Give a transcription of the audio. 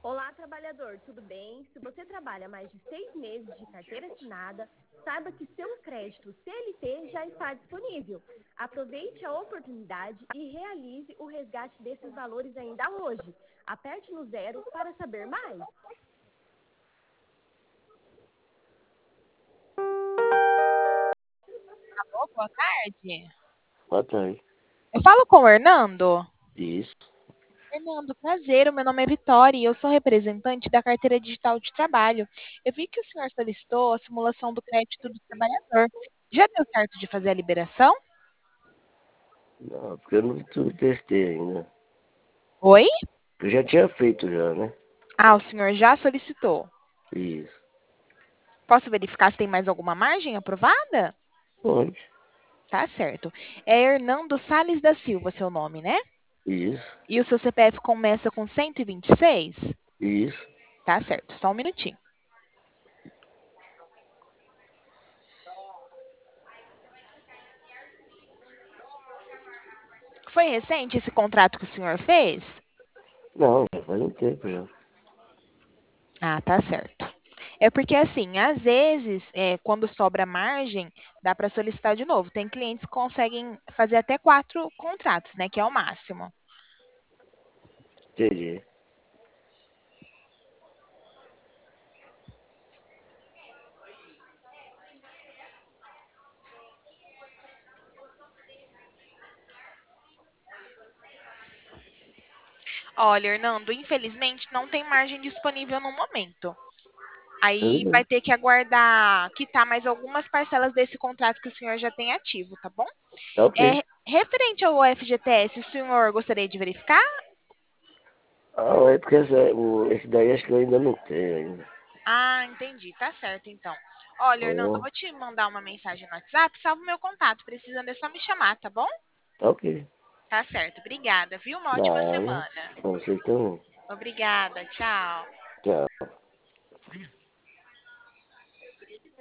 Olá, trabalhador, tudo bem? Se você trabalha mais de 6 meses de carteira assinada, saiba que seu crédito CLT já está disponível. Aproveite a oportunidade e realize o resgate desses valores ainda hoje. Aperte no zero para saber mais. Alô, boa tarde. Boa tarde. Eu falo com o Hernando. Isso, Hernando, prazer. O meu nome é Vitória e eu sou representante da carteira digital de trabalho. Eu vi que o senhor solicitou a simulação do crédito do trabalhador. Já deu certo de fazer a liberação? não, porque eu não testei ainda. Oi? Eu já tinha feito já, né? Ah, o senhor já solicitou. Isso. Posso verificar se tem mais alguma margem aprovada? Pode. Tá certo. É Hernando Sales da Silva, seu nome, né? Isso, E o seu CPF começa com 126? isso. Tá certo, só um minutinho. Foi recente esse contrato que o senhor fez? Não, já faz um tempo já. Ah, tá certo. É porque assim, às vezes, quando sobra margem, dá para solicitar de novo. Tem clientes que conseguem fazer até 4 contratos, né? Que é o máximo. Entendi. Olha, Hernando, infelizmente não tem margem disponível no momento. Tudo Aí vai bem. ter que aguardar quitar mais algumas parcelas desse contrato que o senhor já tem ativo, tá bom? Tá ok. É referente ao FGTS, o senhor gostaria de verificar? Ah, é porque esse daí acho que eu ainda não tenho ainda. Ah, entendi. Tá certo, então. Olha, Hernando, eu Oh, vou te mandar uma mensagem no WhatsApp, salva o meu contato. Precisando é só me chamar, tá bom? tá ok. Tá certo. Obrigada, viu? Uma ótima Nada. semana. Pra vocês também. Obrigada. Tchau. Tchau.